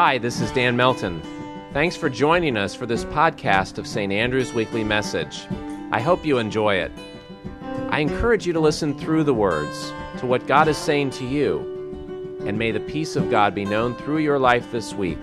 Hi, this is Dan Melton. Thanks for joining us for this podcast of St. Andrew's Weekly Message. I hope you enjoy it. I encourage you to listen through the words to what God is saying to you, and may the peace of God be known through your life this week.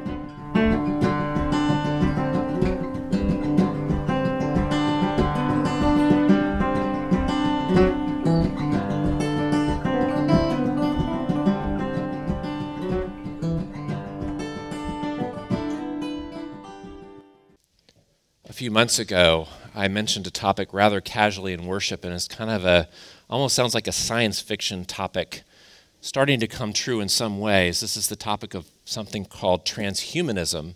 A few months ago, I mentioned a topic rather casually in worship, and it's kind of almost sounds like a science fiction topic starting to come true in some ways. This is the topic of something called transhumanism,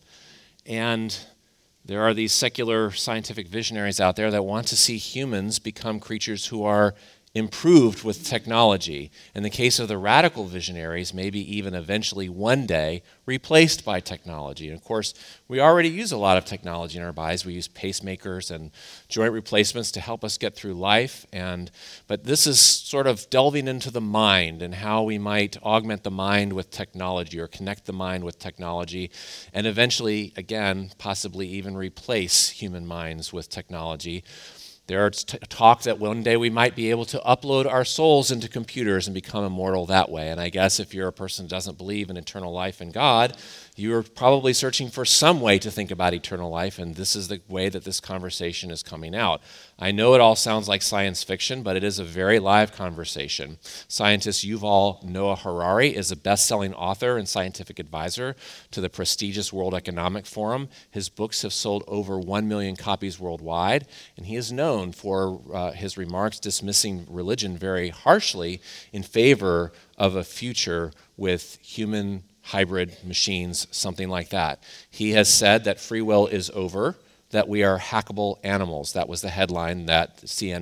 and there are these secular scientific visionaries out there that want to see humans become creatures who are improved with technology. In the case of the radical visionaries, maybe even eventually one day replaced by technology. And of course, we already use a lot of technology in our bodies. We use pacemakers and joint replacements to help us get through life. But this is sort of delving into the mind and how we might augment the mind with technology or connect the mind with technology and eventually, again, possibly even replace human minds with technology. There's talk that one day we might be able to upload our souls into computers and become immortal that way. And I guess if you're a person who doesn't believe in eternal life in God, you're probably searching for some way to think about eternal life, and this is the way that this conversation is coming out. I know it all sounds like science fiction, but it is a very live conversation. Scientist Yuval Noah Harari is a best-selling author and scientific advisor to the prestigious World Economic Forum. His books have sold over 1 million copies worldwide, and he is known for his remarks dismissing religion very harshly in favor of a future with human hybrid machines, something like that. He has said that free will is over, that we are hackable animals. That was the headline that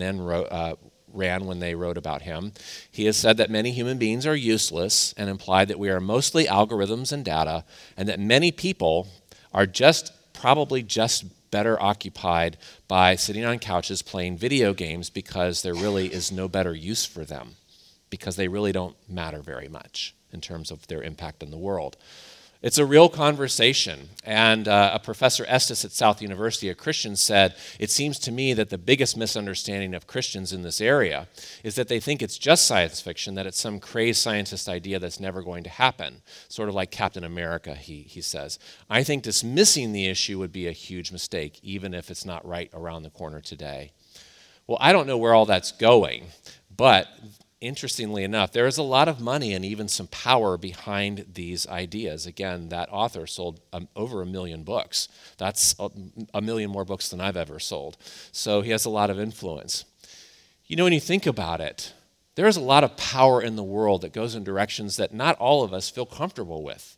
CNN ran when they wrote about him. He has said that many human beings are useless and implied that we are mostly algorithms and data, and that many people are probably just better occupied by sitting on couches playing video games because there really is no better use for them, because they really don't matter very much in terms of their impact on the world. It's a real conversation, and a Professor Estes at South University, a Christian, said, "It seems to me that the biggest misunderstanding of Christians in this area is that they think it's just science fiction, that it's some crazed scientist idea that's never going to happen," sort of like Captain America, he says. I think dismissing the issue would be a huge mistake, even if it's not right around the corner today. Well, I don't know where all that's going, but interestingly enough, there is a lot of money and even some power behind these ideas. Again, that author sold over 1 million books. That's a million more books than I've ever sold. So he has a lot of influence. You know, when you think about it, there is a lot of power in the world that goes in directions that not all of us feel comfortable with.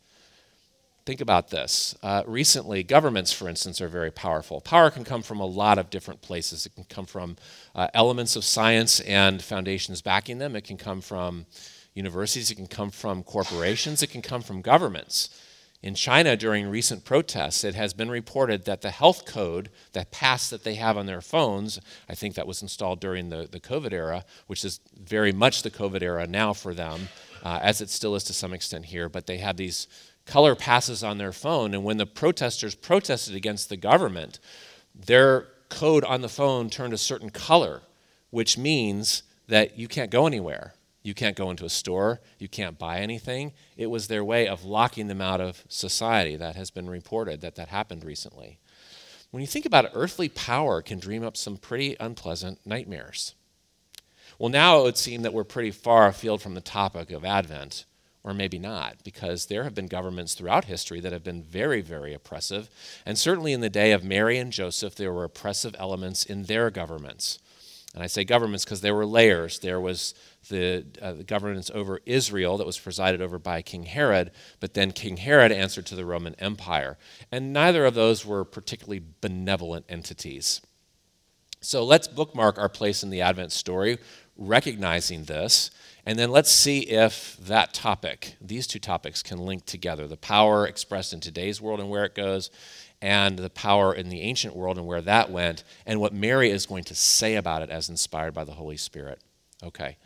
Think about this. Recently, governments, for instance, are very powerful. Power can come from a lot of different places. It can come from elements of science and foundations backing them. It can come from universities. It can come from corporations. It can come from governments. In China, during recent protests, it has been reported that the health code, that pass that they have on their phones, I think that was installed during the COVID era, which is very much the COVID era now for them, as it still is to some extent here, but they have these color passes on their phone, and when the protesters protested against the government, their code on the phone turned a certain color, which means that you can't go anywhere. You can't go into a store. You can't buy anything. It was their way of locking them out of society. That has been reported that happened recently. When you think about it, earthly power can dream up some pretty unpleasant nightmares. Well, now it would seem that we're pretty far afield from the topic of Advent, or maybe not, because there have been governments throughout history that have been very, very oppressive. And certainly in the day of Mary and Joseph, there were oppressive elements in their governments. And I say governments because there were layers. There was the governance over Israel that was presided over by King Herod, but then King Herod answered to the Roman Empire. And neither of those were particularly benevolent entities. So let's bookmark our place in the Advent story, recognizing this. And then let's see if that topic, these two topics, can link together. The power expressed in today's world and where it goes, and the power in the ancient world and where that went, and what Mary is going to say about it as inspired by the Holy Spirit. Okay,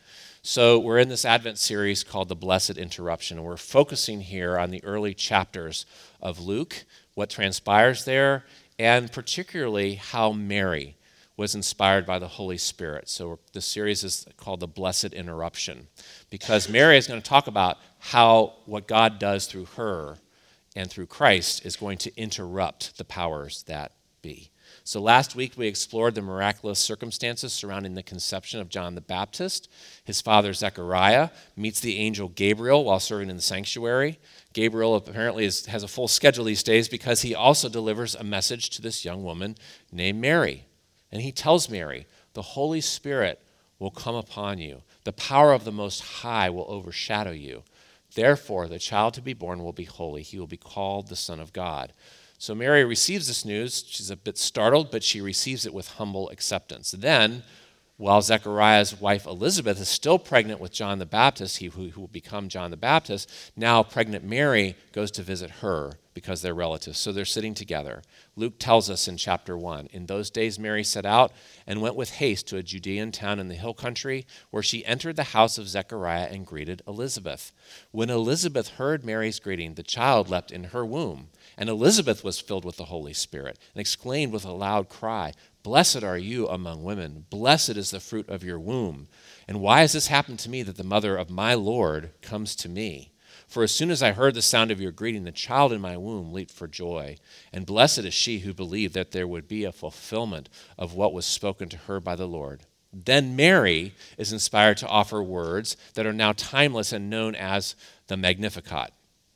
So we're in this Advent series called The Blessed Interruption. We're focusing here on the early chapters of Luke, what transpires there, and particularly how Mary was inspired by the Holy Spirit. So the series is called The Blessed Interruption, because Mary is going to talk about how what God does through her and through Christ is going to interrupt the powers that be. So last week we explored the miraculous circumstances surrounding the conception of John the Baptist. His father Zechariah meets the angel Gabriel while serving in the sanctuary. Gabriel apparently has a full schedule these days because he also delivers a message to this young woman named Mary. And he tells Mary, the Holy Spirit will come upon you. The power of the Most High will overshadow you. Therefore, the child to be born will be holy. He will be called the Son of God. So Mary receives this news. She's a bit startled, but she receives it with humble acceptance. Then, while Zechariah's wife Elizabeth is still pregnant with John the Baptist, who will become John the Baptist, now pregnant Mary goes to visit her because they're relatives. So they're sitting together. Luke tells us in chapter 1, in those days Mary set out and went with haste to a Judean town in the hill country, where she entered the house of Zechariah and greeted Elizabeth. When Elizabeth heard Mary's greeting, the child leapt in her womb. And Elizabeth was filled with the Holy Spirit and exclaimed with a loud cry, "Blessed are you among women. Blessed is the fruit of your womb. And why has this happened to me, that the mother of my Lord comes to me? For as soon as I heard the sound of your greeting, the child in my womb leaped for joy. And blessed is she who believed that there would be a fulfillment of what was spoken to her by the Lord." Then Mary is inspired to offer words that are now timeless and known as the Magnificat.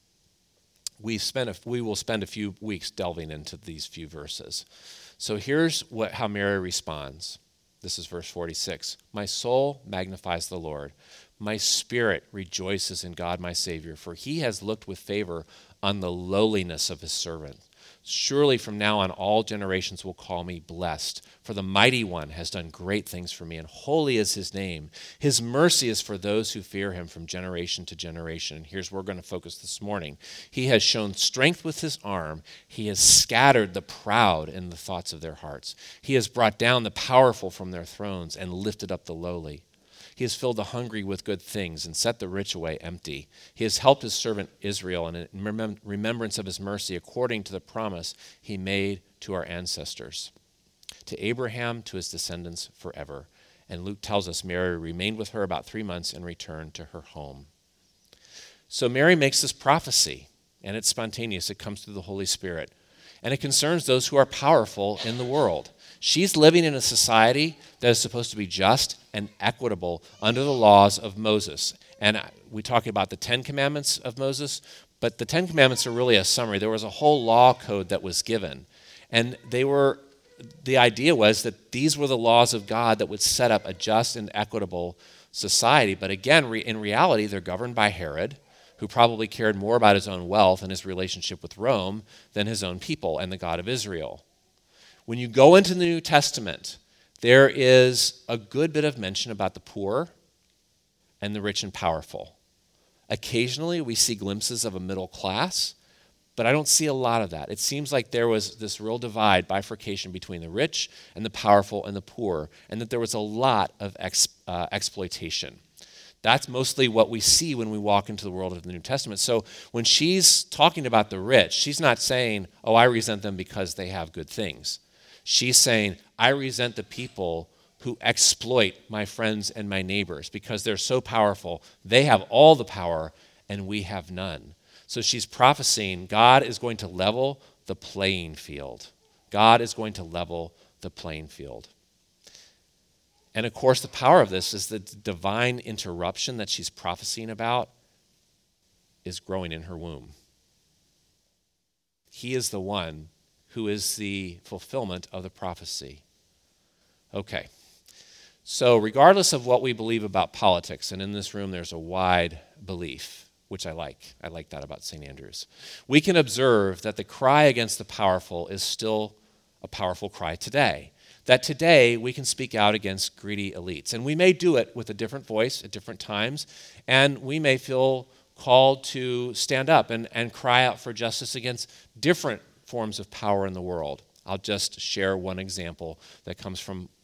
We will spend a few weeks delving into these few verses. So here's how Mary responds. This is verse 46. "My soul magnifies the Lord. My spirit rejoices in God my Savior, for he has looked with favor on the lowliness of his servant. Surely from now on all generations will call me blessed, for the Mighty One has done great things for me, and holy is his name. His mercy is for those who fear him from generation to generation." And here's where we're going to focus this morning. "He has shown strength with his arm. He has scattered the proud in the thoughts of their hearts. He has brought down the powerful from their thrones and lifted up the lowly. He has filled the hungry with good things and set the rich away empty. He has helped his servant Israel in remembrance of his mercy, according to the promise he made to our ancestors, to Abraham, to his descendants forever." And Luke tells us Mary remained with her about 3 months and returned to her home. So Mary makes this prophecy, and it's spontaneous. It comes through the Holy Spirit. And it concerns those who are powerful in the world. She's living in a society that is supposed to be just and equitable under the laws of Moses. And we talk about the 10 Commandments of Moses, but the 10 Commandments are really a summary. There was a whole law code that was given. And the idea was that these were the laws of God that would set up a just and equitable society. But again, in reality, they're governed by Herod, who probably cared more about his own wealth and his relationship with Rome than his own people and the God of Israel. When you go into the New Testament, there is a good bit of mention about the poor and the rich and powerful. Occasionally, we see glimpses of a middle class, but I don't see a lot of that. It seems like there was this real bifurcation between the rich and the powerful and the poor, and that there was a lot of exploitation. That's mostly what we see when we walk into the world of the New Testament. So when she's talking about the rich, she's not saying, "Oh, I resent them because they have good things." She's saying, "I resent the people who exploit my friends and my neighbors because they're so powerful. They have all the power and we have none." So she's prophesying God is going to level the playing field. God is going to level the playing field. And of course, the power of this is the divine interruption that she's prophesying about is growing in her womb. He is the one who is the fulfillment of the prophecy. Okay, so regardless of what we believe about politics, and in this room there's a wide belief, which I like that about St. Andrews, we can observe that the cry against the powerful is still a powerful cry today. That today we can speak out against greedy elites. And we may do it with a different voice at different times, and we may feel called to stand up and cry out for justice against different forms of power in the world. I'll just share one example that comes from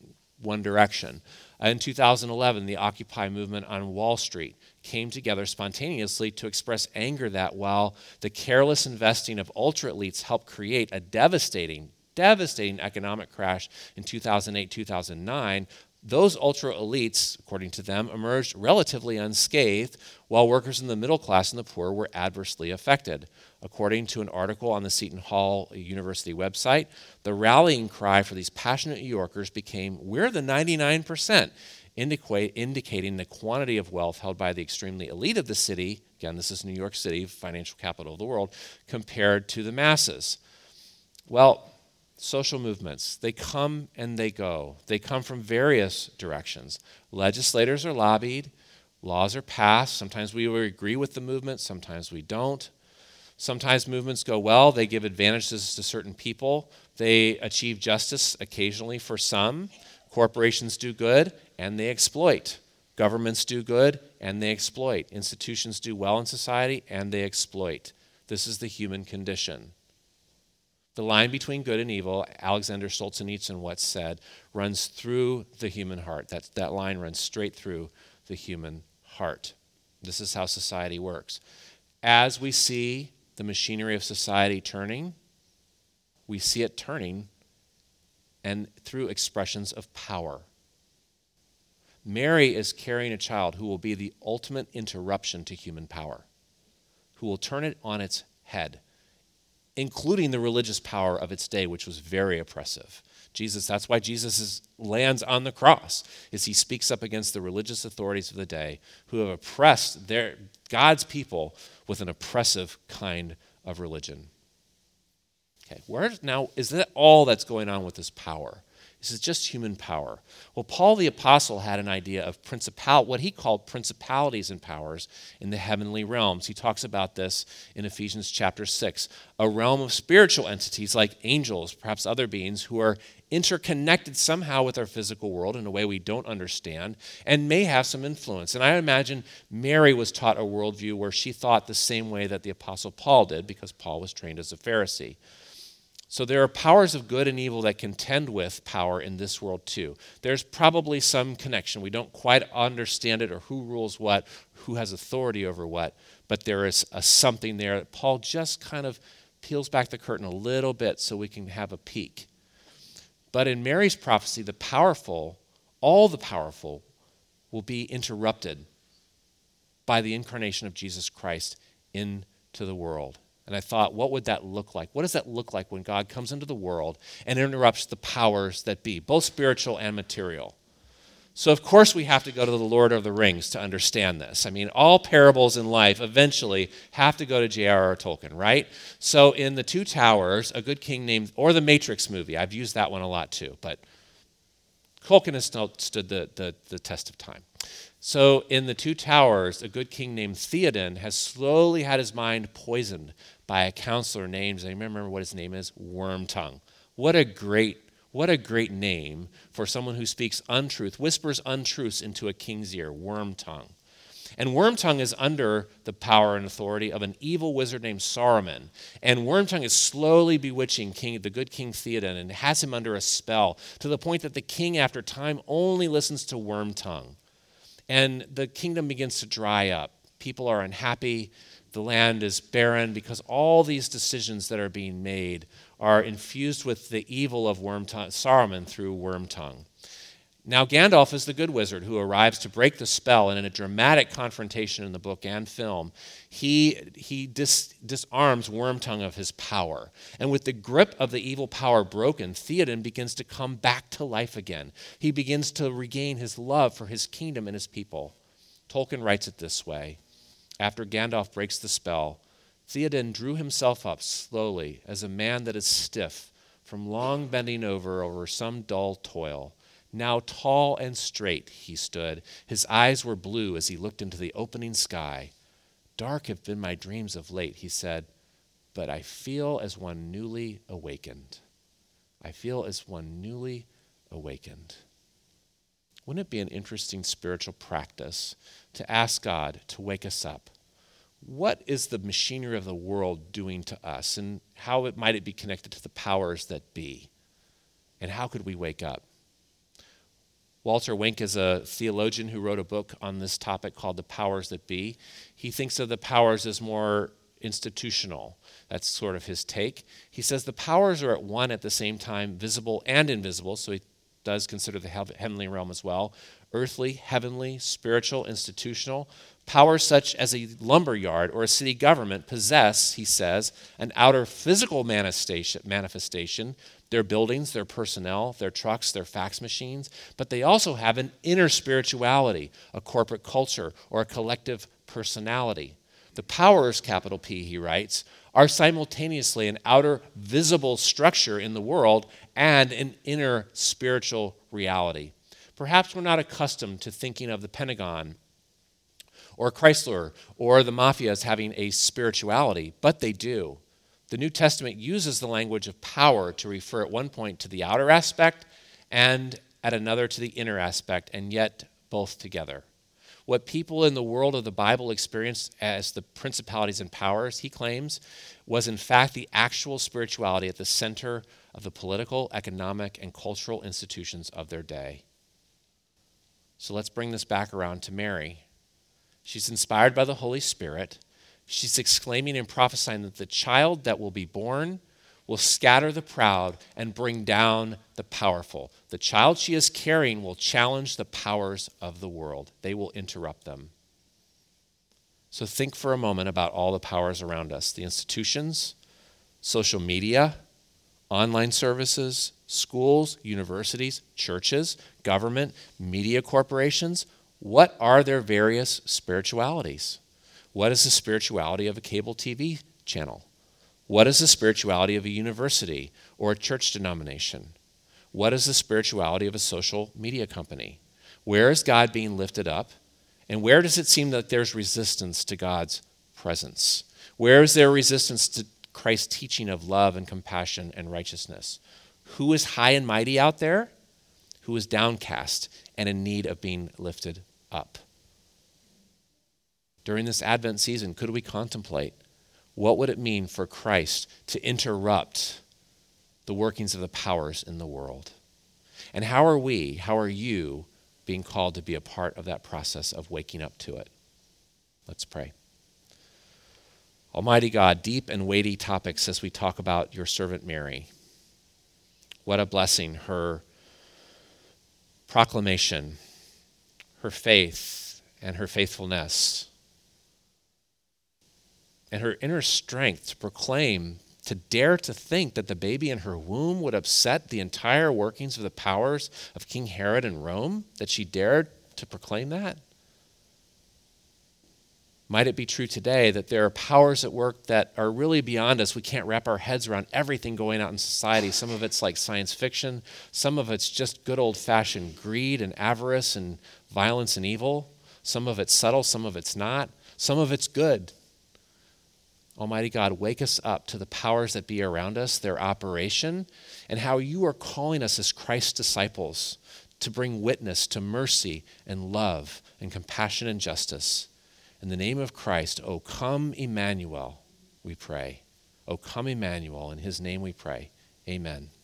one direction. In 2011, the Occupy movement on Wall Street came together spontaneously to express anger that while the careless investing of ultra-elites helped create a devastating economic crash in 2008, 2009, those ultra-elites, according to them, emerged relatively unscathed, while workers in the middle class and the poor were adversely affected. According to an article on the Seton Hall University website, the rallying cry for these passionate New Yorkers became, "We're the 99%," indicating the quantity of wealth held by the extremely elite of the city, again, this is New York City, financial capital of the world, compared to the masses. Well, social movements, they come and they go. They come from various directions. Legislators are lobbied, laws are passed. Sometimes we agree with the movement, sometimes we don't. Sometimes movements go well, they give advantages to certain people. They achieve justice occasionally for some. Corporations do good and they exploit. Governments do good and they exploit. Institutions do well in society and they exploit. This is the human condition. The line between good and evil, Alexander Solzhenitsyn once said, runs through the human heart. That line runs straight through the human heart. This is how society works. As we see the machinery of society turning, we see it turning and through expressions of power. Mary is carrying a child who will be the ultimate interruption to human power, who will turn it on its head, including the religious power of its day, which was very oppressive. That's why Jesus lands on the cross, is he speaks up against the religious authorities of the day who have oppressed God's people with an oppressive kind of religion. Okay, now, is that all that's going on with this power? This is just human power. Well, Paul the Apostle had an idea of what he called principalities and powers in the heavenly realms. He talks about this in Ephesians chapter 6, a realm of spiritual entities like angels, perhaps other beings, who are interconnected somehow with our physical world in a way we don't understand and may have some influence. And I imagine Mary was taught a worldview where she thought the same way that the Apostle Paul did, because Paul was trained as a Pharisee. So there are powers of good and evil that contend with power in this world too. There's probably some connection. We don't quite understand it or who rules what, who has authority over what, but there is something there. Paul just kind of peels back the curtain a little bit so we can have a peek. But in Mary's prophecy, the powerful, all the powerful, will be interrupted by the incarnation of Jesus Christ into the world. And I thought, what would that look like? What does that look like when God comes into the world and interrupts the powers that be, both spiritual and material? So, of course, we have to go to the Lord of the Rings to understand this. I mean, all parables in life eventually have to go to J.R.R. Tolkien, right? So in The Two Towers, a good king named, or the Matrix movie, I've used that one a lot too, but Tolkien has stood the test of time. So in The Two Towers, a good king named Theoden has slowly had his mind poisoned by a counselor named, I remember what his name is, Wormtongue. What a great name for someone who speaks untruth, whispers untruths into a king's ear, Wormtongue. And Wormtongue is under the power and authority of an evil wizard named Saruman. And Wormtongue is slowly bewitching the good King Theoden and has him under a spell to the point that the king, after time, only listens to Wormtongue. And the kingdom begins to dry up. People are unhappy. The land is barren because all these decisions that are being made are infused with the evil of Saruman through Wormtongue. Now Gandalf is the good wizard who arrives to break the spell, and in a dramatic confrontation in the book and film, he disarms Wormtongue of his power. And with the grip of the evil power broken, Theoden begins to come back to life again. He begins to regain his love for his kingdom and his people. Tolkien writes it this way: after Gandalf breaks the spell, Theoden drew himself up slowly as a man that is stiff from long bending over some dull toil. Now tall and straight he stood. His eyes were blue as he looked into the opening sky. Dark have been my dreams of late, he said, but I feel as one newly awakened. I feel as one newly awakened. Wouldn't it be an interesting spiritual practice to ask God to wake us up? What is the machinery of the world doing to us, and how might it be connected to the powers that be? And how could we wake up? Walter Wink is a theologian who wrote a book on this topic called The Powers That Be. He thinks of the powers as more institutional. That's sort of his take. He says the powers are at the same time, visible and invisible, so he does consider the heavenly realm as well. Earthly, heavenly, spiritual, institutional. Powers such as a lumber yard or a city government possess, he says, an outer physical manifestation, their buildings, their personnel, their trucks, their fax machines, but they also have an inner spirituality, a corporate culture, or a collective personality. The powers, capital P, he writes, are simultaneously an outer visible structure in the world and an inner spiritual reality. Perhaps we're not accustomed to thinking of the Pentagon or Chrysler or the mafia as having a spirituality, but they do. The New Testament uses the language of power to refer at one point to the outer aspect and at another to the inner aspect, and yet both together. What people in the world of the Bible experienced as the principalities and powers, he claims, was in fact the actual spirituality at the center of the political, economic, and cultural institutions of their day. So let's bring this back around to Mary. She's inspired by the Holy Spirit. She's exclaiming and prophesying that the child that will be born will scatter the proud and bring down the powerful. The child she is carrying will challenge the powers of the world. They will interrupt them. So think for a moment about all the powers around us, the institutions, social media, online services, schools, universities, churches, government, media corporations. What are their various spiritualities? What is the spirituality of a cable TV channel? What is the spirituality of a university or a church denomination? What is the spirituality of a social media company? Where is God being lifted up? And where does it seem that there's resistance to God's presence? Where is there resistance to Christ's teaching of love and compassion and righteousness? Who is high and mighty out there? Who is downcast and in need of being lifted up? During this Advent season, could we contemplate what would it mean for Christ to interrupt the workings of the powers in the world? And how are you being called to be a part of that process of waking up to it? Let's pray. Almighty God, deep and weighty topics as we talk about your servant Mary. What a blessing, her proclamation, her faith and her faithfulness, and her inner strength to proclaim, to dare to think that the baby in her womb would upset the entire workings of the powers of King Herod and Rome, that she dared to proclaim that? Might it be true today that there are powers at work that are really beyond us? We can't wrap our heads around everything going on in society. Some of it's like science fiction. Some of it's just good old-fashioned greed and avarice and violence and evil. Some of it's subtle, some of it's not. Some of it's good. Almighty God, wake us up to the powers that be around us, their operation, and how you are calling us as Christ's disciples to bring witness to mercy and love and compassion and justice. In the name of Christ, O come Emmanuel, we pray. O come Emmanuel, in his name we pray. Amen.